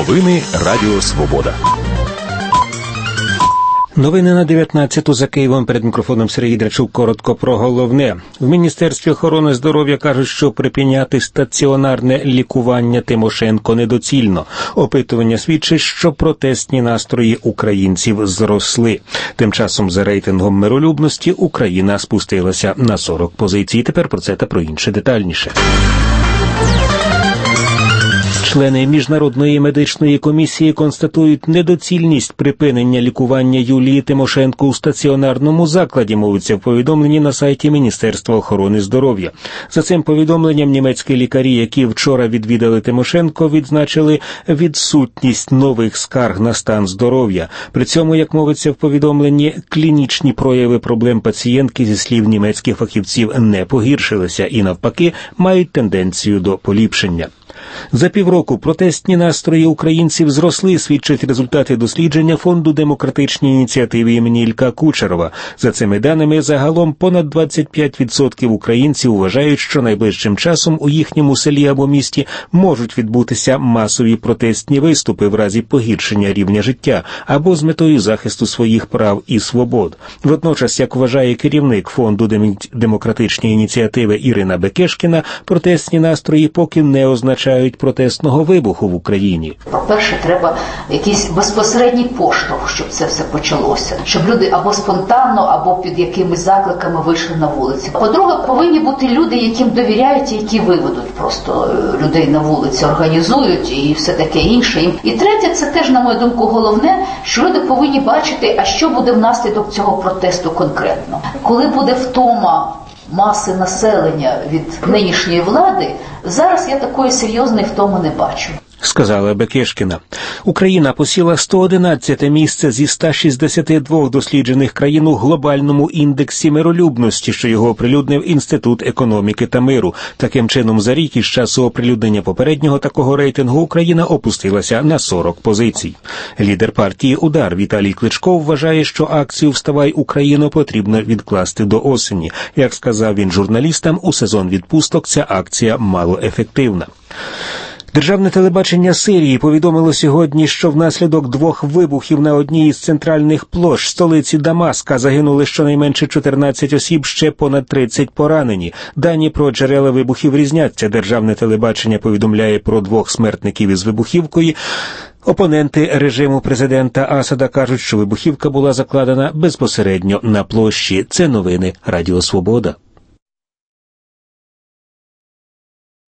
Новини Радіо Свобода. Новини на 19-ту за Києвом. Перед мікрофоном Сергій Драчук. Коротко про головне. В Міністерстві охорони здоров'я кажуть, що припиняти стаціонарне лікування Тимошенко недоцільно. Опитування свідчить, що протестні настрої українців зросли. Тим часом за рейтингом миролюбності Україна спустилася на 40 позицій. Тепер про це та про інше детальніше. Члени Міжнародної медичної комісії констатують недоцільність припинення лікування Юлії Тимошенко у стаціонарному закладі, мовиться в повідомленні на сайті Міністерства охорони здоров'я. За цим повідомленням німецькі лікарі, які вчора відвідали Тимошенко, відзначили відсутність нових скарг на стан здоров'я. При цьому, як мовиться в повідомленні, клінічні прояви проблем пацієнтки, зі слів німецьких фахівців, не погіршилися і навпаки мають тенденцію до поліпшення. За півроку протестні настрої українців зросли, свідчать результати дослідження Фонду демократичні ініціативи імені Ілька Кучерова. За цими даними, загалом понад 25% українців вважають, що найближчим часом у їхньому селі або місті можуть відбутися масові протестні виступи в разі погіршення рівня життя або з метою захисту своїх прав і свобод. Водночас, як вважає керівник Фонду демократичні ініціативи Ірина Бекешкіна, протестні настрої поки не означають протестного вибуху в Україні. По-перше, треба якийсь безпосередній поштовх, щоб це все почалося. Щоб люди або спонтанно, або під якимись закликами вийшли на вулиці. По-друге, повинні бути люди, яким довіряють і які виведуть просто людей на вулиці, організують і все таке інше. І третє, це теж, на мою думку, головне, що люди повинні бачити, а що буде внаслідок цього протесту конкретно. Коли буде втома маси населення від нинішньої влади, зараз я такої серйозної втоми не бачу. Сказала Бекешкіна. Україна посіла 111 місце зі 162 досліджених країн у глобальному індексі миролюбності, що його оприлюднив Інститут економіки та миру. Таким чином, за рік із часу оприлюднення попереднього такого рейтингу Україна опустилася на 40 позицій. Лідер партії «Удар» Віталій Кличко вважає, що акцію «Вставай, Україно» потрібно відкласти до осені. Як сказав він журналістам, у сезон відпусток ця акція малоефективна. Державне телебачення Сирії повідомило сьогодні, що внаслідок 2 вибухів на одній із центральних площ столиці Дамаска загинули щонайменше 14 осіб, ще понад 30 поранені. Дані про джерела вибухів різняться. Державне телебачення повідомляє про 2 смертників із вибухівкою. Опоненти режиму президента Асада кажуть, що вибухівка була закладена безпосередньо на площі. Це новини Радіо Свобода.